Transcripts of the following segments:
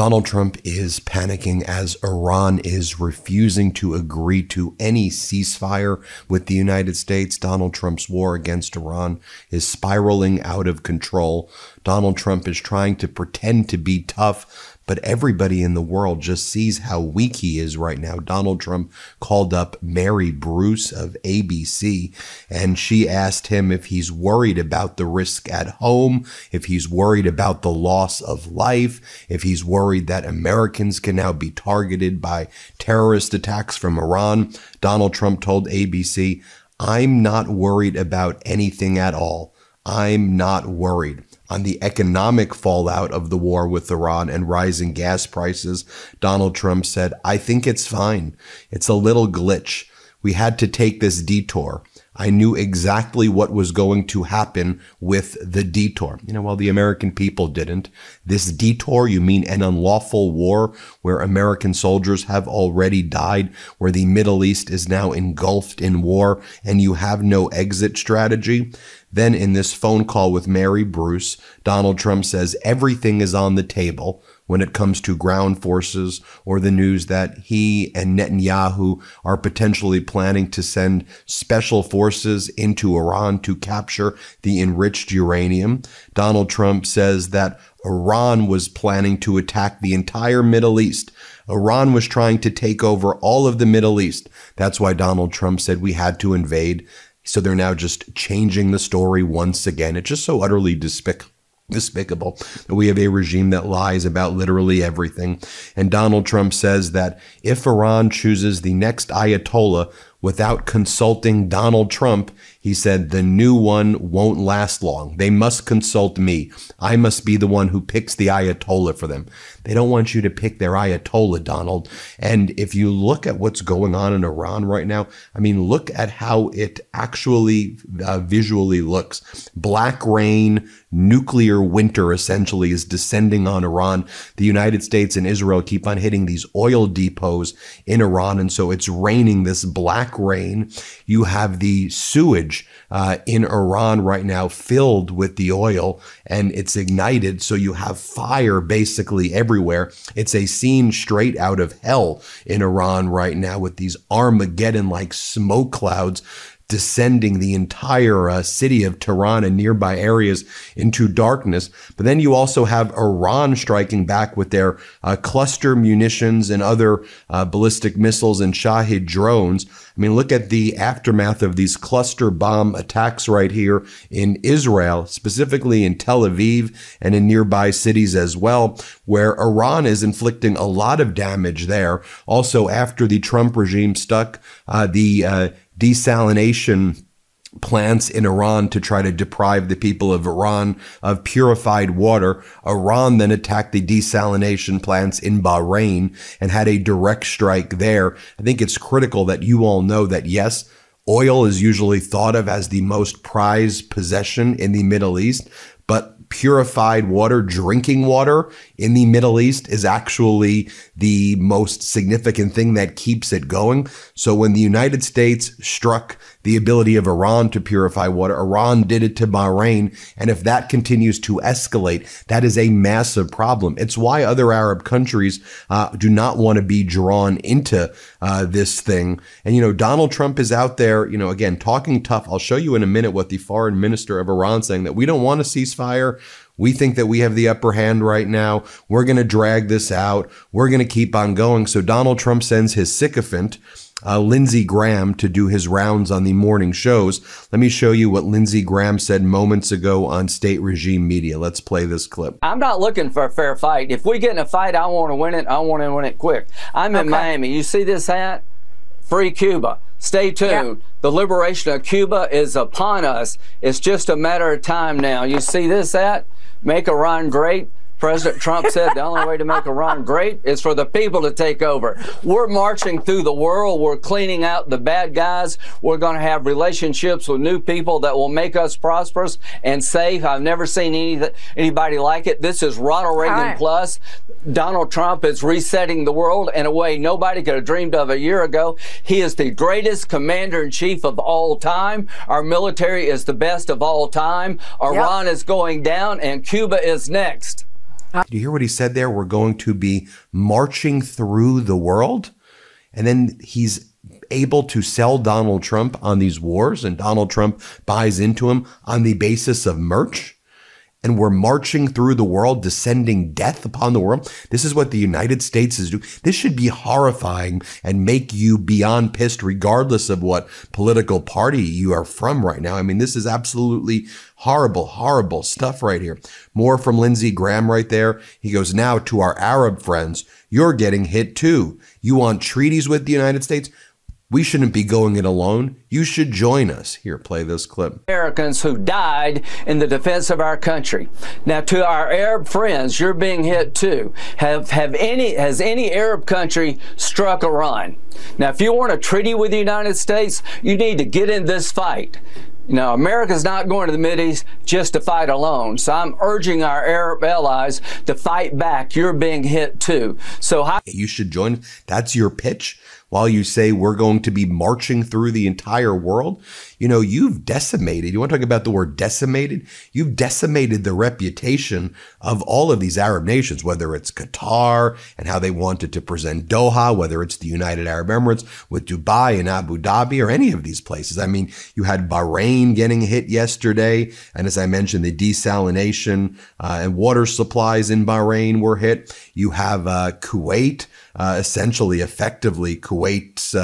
Donald Trump is panicking as Iran is refusing to agree to any ceasefire with the United States. Donald Trump's war against Iran is spiraling out of control. Donald Trump is trying to pretend to be tough, but everybody in the world just sees how weak he is right now. Donald Trump called up Mary Bruce of ABC, and she asked him if he's worried about the risk at home, if he's worried about the loss of life, if he's worried that Americans can now be targeted by terrorist attacks from Iran. Donald Trump told ABC, "I'm not worried about anything at all. I'm not worried." On the economic fallout of the war with Iran and rising gas prices, Donald Trump said, "I think it's fine. It's a little glitch. We had to take this detour. I knew exactly what was going to happen with the detour." While the American people didn't. This detour, you mean an unlawful war where American soldiers have already died, where the Middle East is now engulfed in war, and you have no exit strategy? Then in this phone call with Mary Bruce, Donald Trump says everything is on the table when it comes to ground forces or the news that he and Netanyahu are potentially planning to send special forces into Iran to capture the enriched uranium. Donald Trump says that Iran was planning to attack the entire Middle East. Iran was trying to take over all of the Middle East. That's why Donald Trump said we had to invade. So they're now just changing the story once again. It's just so utterly despicable that we have a regime that lies about literally everything. And Donald Trump says that if Iran chooses the next Ayatollah without consulting Donald Trump, he said the new one won't last long. They must consult me. I must be the one who picks the Ayatollah for them. They don't want you to pick their Ayatollah, Donald. And if you look at what's going on in Iran right now, look at how it actually visually looks. Black rain, nuclear winter essentially is descending on Iran. The United States and Israel keep on hitting these oil depots in Iran, and so it's raining this black rain. You have the sewage in Iran right now filled with the oil, and it's ignited, so you have fire basically everywhere. It's a scene straight out of hell in Iran right now with these Armageddon-like smoke clouds descending the entire city of Tehran and nearby areas into darkness. But then you also have Iran striking back with their cluster munitions and other ballistic missiles and Shahed drones. Look at the aftermath of these cluster bomb attacks right here in Israel, specifically in Tel Aviv and in nearby cities as well, where Iran is inflicting a lot of damage there. Also, after the Trump regime stuck the desalination plants in Iran to try to deprive the people of Iran of purified water, Iran then attacked the desalination plants in Bahrain and had a direct strike there. I think it's critical that you all know that, yes, oil is usually thought of as the most prized possession in the Middle East, but purified water, drinking water in the Middle East is actually the most significant thing that keeps it going. So when the United States struck the ability of Iran to purify water, Iran did it to Bahrain. And if that continues to escalate, that is a massive problem. It's why other Arab countries do not want to be drawn into this thing. And, Donald Trump is out there, again, talking tough. I'll show you in a minute what the foreign minister of Iran saying, that we don't want a ceasefire. We think that we have the upper hand right now. We're going to drag this out. We're going to keep on going. So Donald Trump sends his sycophant, Lindsey Graham, to do his rounds on the morning shows. Let me show you what Lindsey Graham said moments ago on state regime media. Let's play this clip. I'm not looking for a fair fight. If we get in a fight, I want to win it. I want to win it quick. I'm in Miami. You see this hat? Free Cuba. Stay tuned. Yeah. The liberation of Cuba is upon us. It's just a matter of time now. You see this hat? Make Iran great. President Trump said the only way to make Iran great is for the people to take over. We're marching through the world. We're cleaning out the bad guys. We're going to have relationships with new people that will make us prosperous and safe. I've never seen anybody like it. This is Ronald Reagan plus. Donald Trump is resetting the world in a way nobody could have dreamed of a year ago. He is the greatest commander-in-chief of all time. Our military is the best of all time. Iran is going down, and Cuba is next. Did you hear what he said there? We're going to be marching through the world. And then he's able to sell Donald Trump on these wars, and Donald Trump buys into him on the basis of merch. And we're marching through the world, descending death upon the world. This is what the United States is doing. This should be horrifying and make you beyond pissed, regardless of what political party you are from right now. I mean, this is absolutely horrible, horrible stuff right here. More from Lindsey Graham right there. He goes, now to our Arab friends, you're getting hit too. You want treaties with the United States? We shouldn't be going it alone. You should join us. Here, play this clip. Americans who died in the defense of our country. Now, to our Arab friends, you're being hit too. Has any Arab country struck Iran? Now, if you want a treaty with the United States, you need to get in this fight. Now, America's not going to the Mideast just to fight alone. So I'm urging our Arab allies to fight back. You're being hit too. So you should join. That's your pitch. While you say we're going to be marching through the entire world, you know, you've decimated. You want to talk about the word decimated? You've decimated the reputation of all of these Arab nations, whether it's Qatar and how they wanted to present Doha, whether it's the United Arab Emirates with Dubai and Abu Dhabi, or any of these places. I mean, you had Bahrain getting hit yesterday. And as I mentioned, the desalination and water supplies in Bahrain were hit. You have Kuwait. Essentially, effectively, Kuwait's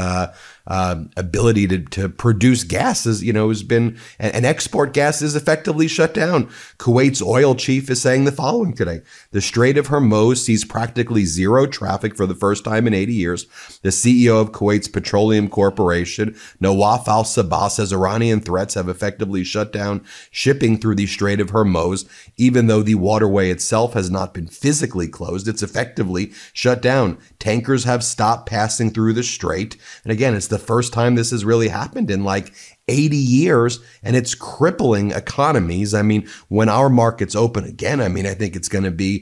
ability to produce gas has been, and export gas is effectively shut down. Kuwait's oil chief is saying the following today: the Strait of Hormuz sees practically zero traffic for the first time in 80 years. The CEO of Kuwait's Petroleum Corporation, Nawaf al-Sabah, says Iranian threats have effectively shut down shipping through the Strait of Hormuz. Even though the waterway itself has not been physically closed, it's effectively shut down. Tankers have stopped passing through the strait. And again, it's the first time this has really happened in like 80 years, and it's crippling economies. I mean, when our markets open again, I think it's going to be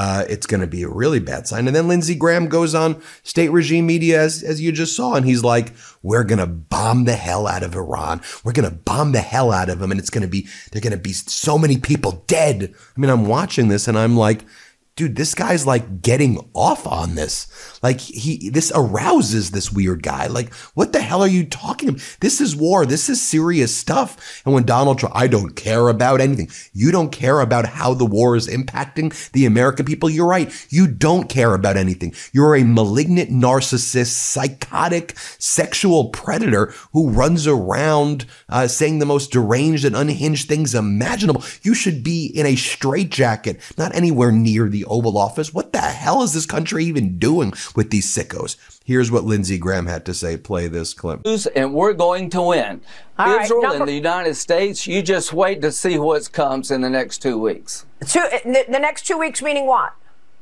a really bad sign. And then Lindsey Graham goes on state regime media, as you just saw, and he's like, we're going to bomb the hell out of Iran. We're going to bomb the hell out of them. And there are going to be so many people dead. I mean, I'm watching this and I'm like, dude, this guy's like getting off on this. Like this arouses this weird guy. Like, what the hell are you talking about? This is war. This is serious stuff. And when Donald Trump, I don't care about anything. You don't care about how the war is impacting the American people. You're right. You don't care about anything. You're a malignant narcissist, psychotic, sexual predator who runs around saying the most deranged and unhinged things imaginable. You should be in a straitjacket, not anywhere near the Oval Office. What the hell is this country even doing with these sickos? Here's what Lindsey Graham had to say. Play this clip. And we're going to win. Israel and the United States, you just wait to see what comes in the next 2 weeks. The next 2 weeks meaning what?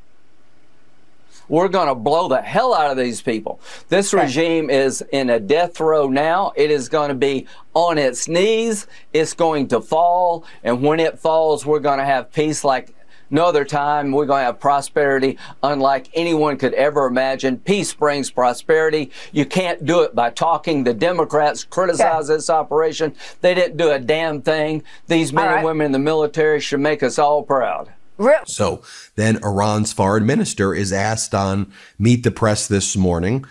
We're going to blow the hell out of these people. This regime is in a death row now. It is going to be on its knees. It's going to fall. And when it falls, we're going to have peace like no other time. We're going to have prosperity unlike anyone could ever imagine. Peace brings prosperity. You can't do it by talking. The Democrats criticize this operation. They didn't do a damn thing. These men and women in the military should make us all proud. So then Iran's foreign minister is asked on Meet the Press this morning.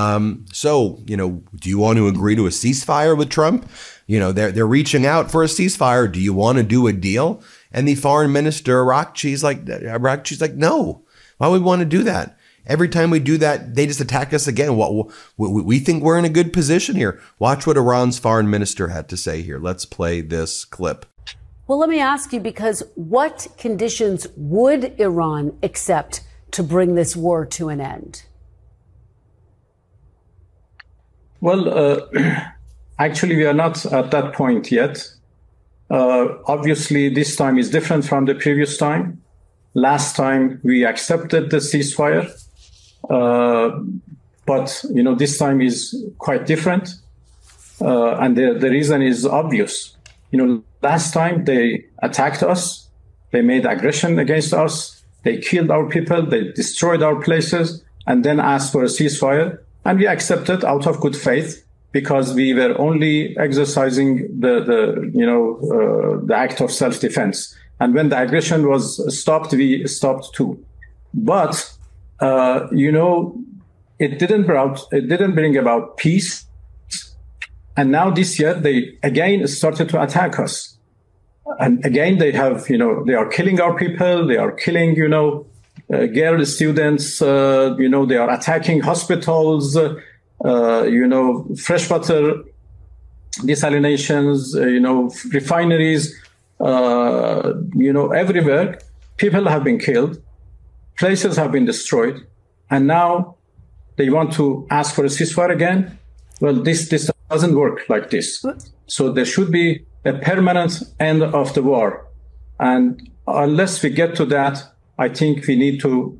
Do you want to agree to a ceasefire with Trump? They're reaching out for a ceasefire. Do you want to do a deal? And the foreign minister, Araghchi's like, no. Why would we want to do that? Every time we do that, they just attack us again. We think we're in a good position here. Watch what Iran's foreign minister had to say here. Let's play this clip. Well, let me ask you, because what conditions would Iran accept to bring this war to an end? Well, actually, we are not at that point yet. Obviously, this time is different from the previous time. Last time, we accepted the ceasefire. But, this time is quite different. And the reason is obvious. Last time they attacked us, they made aggression against us, they killed our people, they destroyed our places, and then asked for a ceasefire. And we accepted out of good faith because we were only exercising the act of self-defense. And when the aggression was stopped, we stopped too. But, it didn't bring about peace. And now this year, they again started to attack us. And again, they are killing our people. They are killing, girl students. They are attacking hospitals, freshwater desalinations, refineries, everywhere. People have been killed. Places have been destroyed. And now they want to ask for a ceasefire again. Well, this doesn't work like this. So there should be a permanent end of the war. And unless we get to that, I think we need to,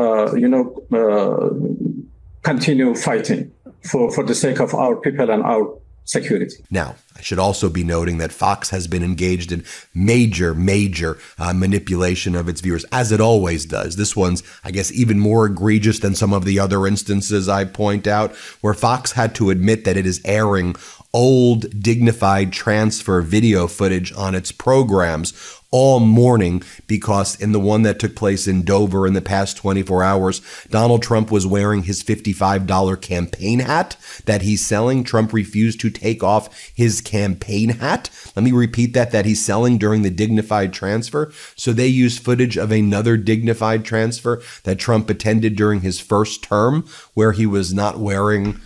continue fighting for the sake of our people and our security. Now, I should also be noting that Fox has been engaged in major manipulation of its viewers, as it always does. This one's, I guess, even more egregious than some of the other instances I point out, where Fox had to admit that it is airing old dignified transfer video footage on its programs all morning, because in the one that took place in Dover in the past 24 hours, Donald Trump was wearing his $55 campaign hat that he's selling. Trump refused to take off his campaign hat. Let me repeat that he's selling during the dignified transfer. So they used footage of another dignified transfer that Trump attended during his first term, where he was not wearing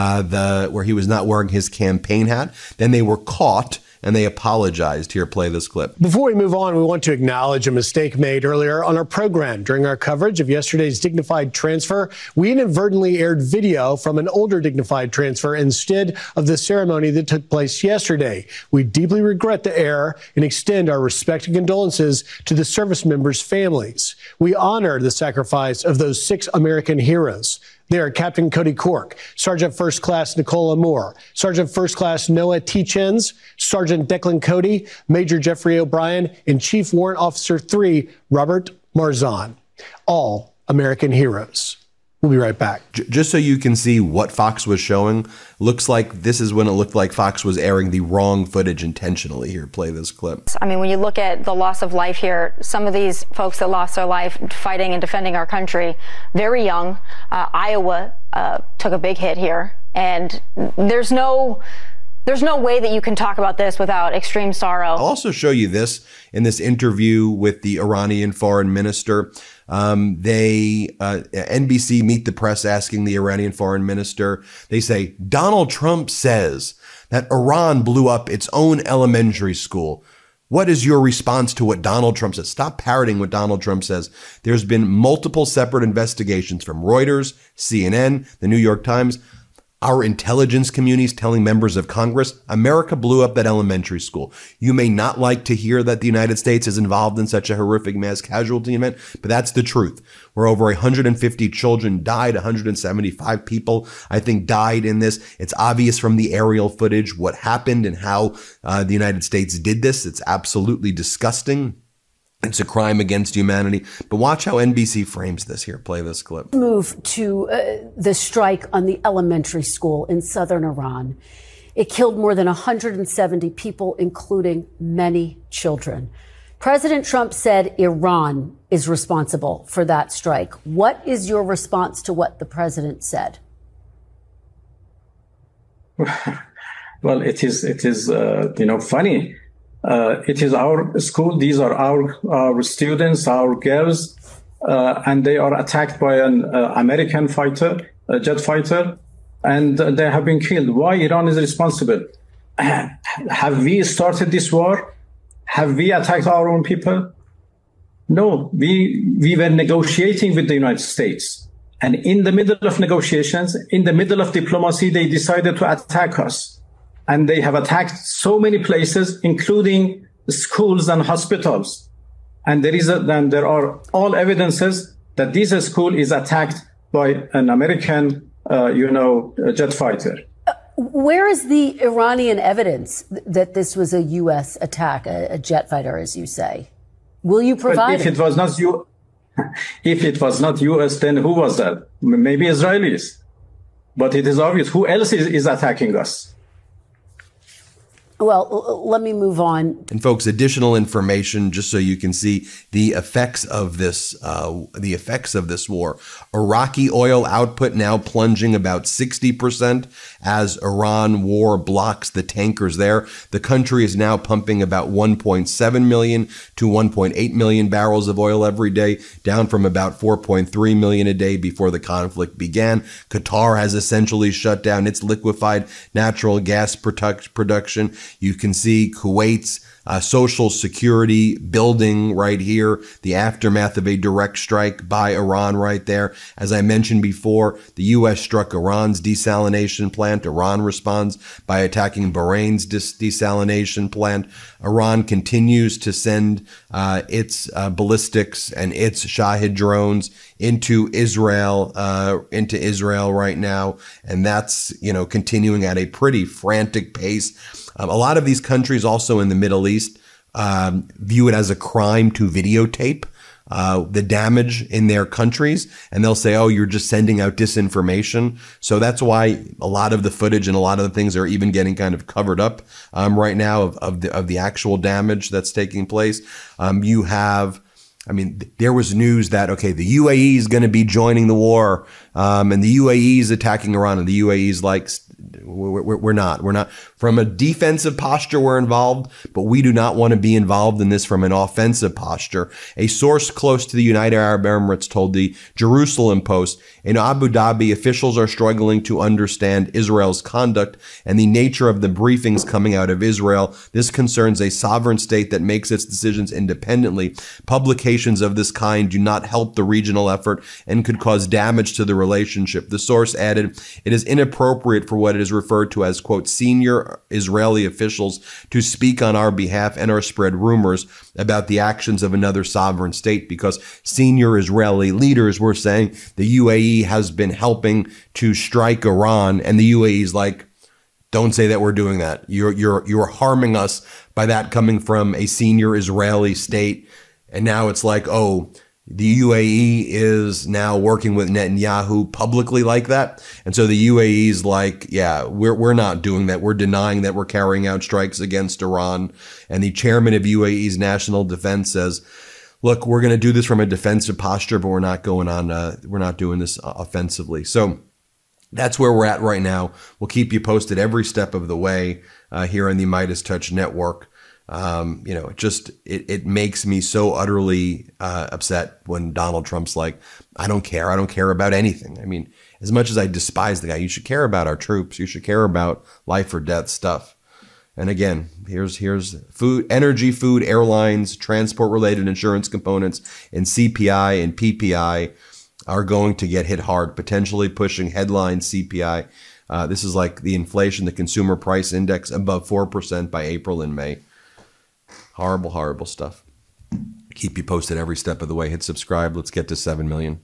his campaign hat. Then they were caught and they apologized. Here, play this clip. Before we move on, we want to acknowledge a mistake made earlier on our program. During our coverage of yesterday's dignified transfer, we inadvertently aired video from an older dignified transfer instead of the ceremony that took place yesterday. We deeply regret the error and extend our respect and condolences to the service members' families. We honor the sacrifice of those 6 American heroes. They are Captain Cody Cork, Sergeant First Class Nicola Moore, Sergeant First Class Noah T. Chins, Sergeant Declan Cody, Major Jeffrey O'Brien, and Chief Warrant Officer 3, Robert Marzon. All American heroes. We'll be right back. Just so you can see what Fox was showing, looks like this is when it looked like Fox was airing the wrong footage intentionally. Here, play this clip. I mean, when you look at the loss of life here, some of these folks that lost their life fighting and defending our country, very young. Iowa took a big hit here, and there's no way that you can talk about this without extreme sorrow. I'll also show you this in this interview with the Iranian foreign minister. NBC Meet the Press asking the Iranian foreign minister, they say, Donald Trump says that Iran blew up its own elementary school. What is your response to what Donald Trump says? Stop parroting what Donald Trump says. There's been multiple separate investigations from Reuters, CNN, the New York Times. Our intelligence communities telling members of Congress, America blew up that elementary school. You may not like to hear that the United States is involved in such a horrific mass casualty event, but that's the truth. Where over 150 children died, 175 people, I think, died in this. It's obvious from the aerial footage what happened and how the United States did this. It's absolutely disgusting. It's a crime against humanity. But watch how NBC frames this. Here, play this clip. Move to the strike on the elementary school in southern Iran. It killed more than 170 people, including many children. President Trump said Iran is responsible for that strike. What is your response to what the president said? Well, it is funny. It is our school. These are our students, our girls, and they are attacked by an American fighter, a jet fighter, and they have been killed. Why Iran is responsible? Have we started this war? Have we attacked our own people? No, we were negotiating with the United States. And in the middle of negotiations, in the middle of diplomacy, they decided to attack us. And they have attacked so many places, including schools and hospitals. And there are all evidences that this school is attacked by an American, jet fighter. Where is the Iranian evidence that this was a U.S. attack, a jet fighter, as you say? Will you provide it? If it was not U.S., then who was that? Maybe Israelis. But it is obvious who else is attacking us. Well, let me move on. And folks, additional information just so you can see the effects of this war. Iraqi oil output now plunging about 60% as Iran war blocks the tankers there. The country is now pumping about 1.7 million to 1.8 million barrels of oil every day, down from about 4.3 million a day before the conflict began. Qatar has essentially shut down its liquefied natural gas production. You can see Kuwait's social security building right here, the aftermath of a direct strike by Iran right there. As I mentioned before, the U.S. struck Iran's desalination plant. Iran responds by attacking Bahrain's desalination plant. Iran continues to send its ballistics and its Shahid drones into Israel right now, and that's continuing at a pretty frantic pace. A lot of these countries also in the Middle East view it as a crime to videotape the damage in their countries, and they'll say, oh, you're just sending out disinformation. So that's why a lot of the footage and a lot of the things are even getting kind of covered up right now of the actual damage that's taking place. There was news that, okay, the UAE is going to be joining the war, and the UAE is attacking Iran, and the UAE is like, we're not. From a defensive posture, we're involved, but we do not want to be involved in this from an offensive posture. A source close to the United Arab Emirates told the Jerusalem Post, in Abu Dhabi, officials are struggling to understand Israel's conduct and the nature of the briefings coming out of Israel. This concerns a sovereign state that makes its decisions independently. Publications of this kind do not help the regional effort and could cause damage to the relationship. The source added, it is inappropriate for what it is referred to as, quote, senior Israeli officials to speak on our behalf and or spread rumors about the actions of another sovereign state, because senior Israeli leaders were saying the UAE has been helping to strike Iran, and the UAE is like, don't say that we're doing that. You're harming us by that coming from a senior Israeli state. And now it's like, oh, the UAE is now working with Netanyahu publicly like that. And so the UAE is like, yeah, we're not doing that. We're denying that we're carrying out strikes against Iran. And the chairman of UAE's National Defense says, look, we're going to do this from a defensive posture, but we're not doing this offensively. So that's where we're at right now. We'll keep you posted every step of the way here on the MeidasTouch Network. It makes me so utterly upset when Donald Trump's like, I don't care about anything. I mean, as much as I despise the guy, you should care about our troops. You should care about life or death stuff. And again, here's food, energy, food, airlines, transport related insurance components, and CPI and PPI are going to get hit hard, potentially pushing headline CPI. This is like the inflation, the consumer price index above 4% by April and May. Horrible, horrible stuff. Keep you posted every step of the way. Hit subscribe. Let's get to 7 million.